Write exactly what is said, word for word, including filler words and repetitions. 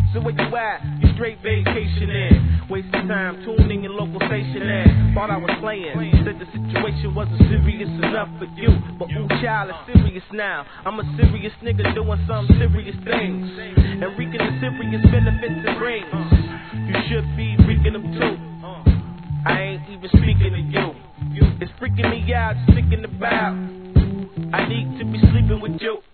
So where you at? You straight vacationing. Wasting time tuning in local station in. Thought I was playing. Said the situation wasn't serious enough for you. But ooh, child, it's serious now. I'm a serious nigga doing some serious things. And reaping the serious benefits it brings. You should be reaping them too. I ain't even speaking to you. It's freaking me out, just thinking about I need to be sleeping with you.